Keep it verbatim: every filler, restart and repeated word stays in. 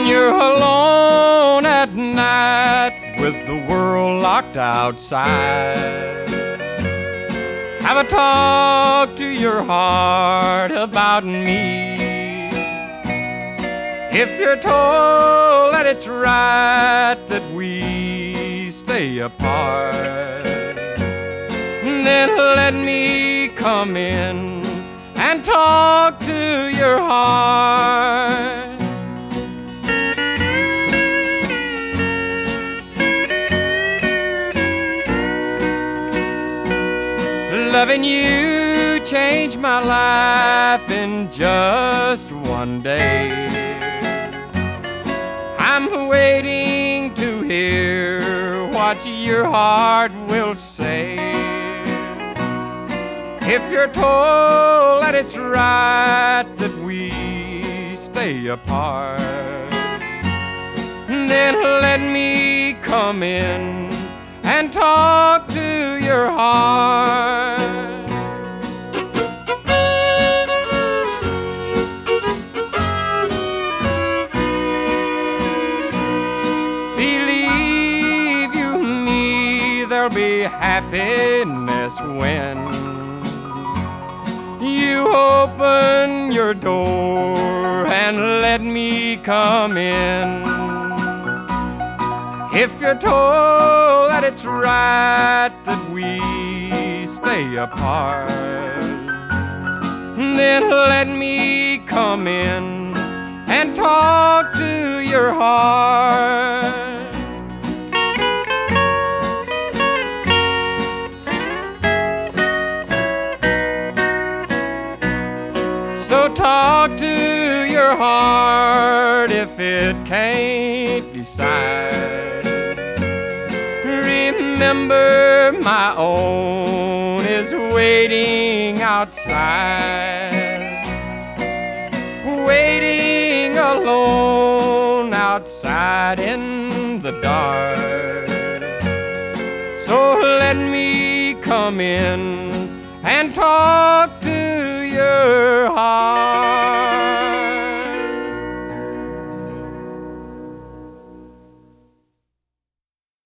When you're alone at night with the world locked outside, have a talk to your heart about me. If you're told that it's right that we stay apart, then let me come in and talk to your heart. Loving you changed my life in just one day. I'm waiting to hear what your heart will say. If you're told that it's right that we stay apart, then let me come in and talk to your heart. Believe you me, there'll be happiness when you open your door and let me come in. If you're told that it's right that we stay apart, then let me come in and talk to your heart. So talk to your heart if it can't decide. Remember my own is waiting outside, waiting alone outside in the dark. So let me come in and talk to your heart.